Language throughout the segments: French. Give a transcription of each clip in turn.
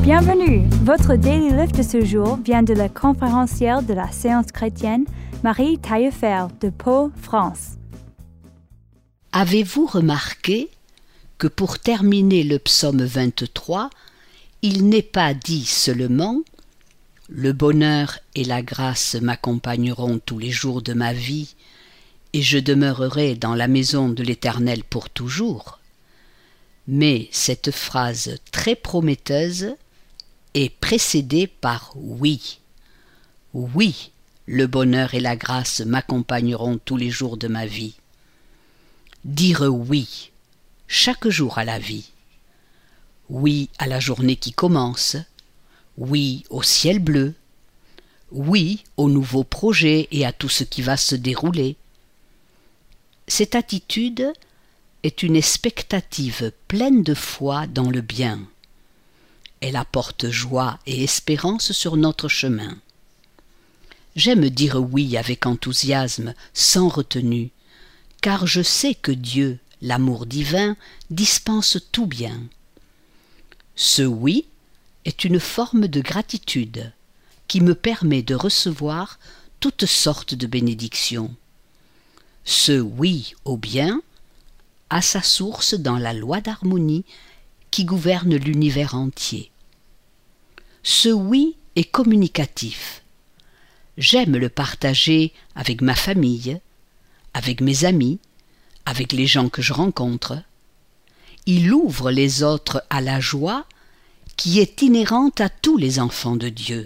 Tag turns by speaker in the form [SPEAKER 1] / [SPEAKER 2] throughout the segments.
[SPEAKER 1] Bienvenue! Votre Daily Lift de ce jour vient de la conférencière de la Séance chrétienne Marie Taillefer de Pau, France.
[SPEAKER 2] Avez-vous remarqué que pour terminer le psaume 23, il n'est pas dit seulement « Le bonheur et la grâce m'accompagneront tous les jours de ma vie, et je demeurerai dans la maison de l'Éternel pour toujours », mais cette phrase très prometteuse est précédée par « oui ». Oui, le bonheur et la grâce m'accompagneront tous les jours de ma vie. Dire oui, chaque jour à la vie. Oui à la journée qui commence. Oui au ciel bleu. Oui aux nouveaux projets et à tout ce qui va se dérouler. Cette attitude est une expectative pleine de foi dans le bien. Elle apporte joie et espérance sur notre chemin. J'aime dire oui avec enthousiasme, sans retenue, car je sais que Dieu, l'amour divin, dispense tout bien. Ce oui est une forme de gratitude qui me permet de recevoir toutes sortes de bénédictions. Ce oui au bien a sa source dans la loi d'harmonie qui gouverne l'univers entier. Ce oui est communicatif. J'aime le partager avec ma famille, avec mes amis, avec les gens que je rencontre. Il ouvre les autres à la joie qui est inhérente à tous les enfants de Dieu.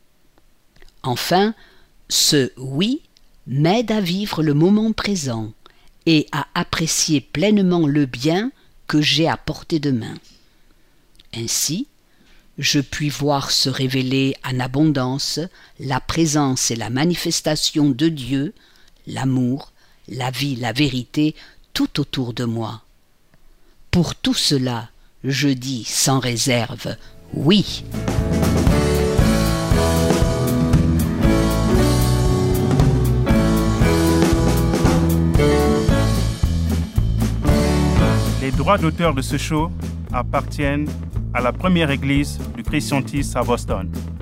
[SPEAKER 2] Enfin, ce oui m'aide à vivre le moment présent et à apprécier pleinement le bien que j'ai à portée de main. Ainsi, je puis voir se révéler en abondance la présence et la manifestation de Dieu, l'amour, la vie, la vérité, tout autour de moi. Pour tout cela, je dis sans réserve oui.
[SPEAKER 3] Les droits d'auteur de ce show appartiennent à la première église du Christiantisme à Boston.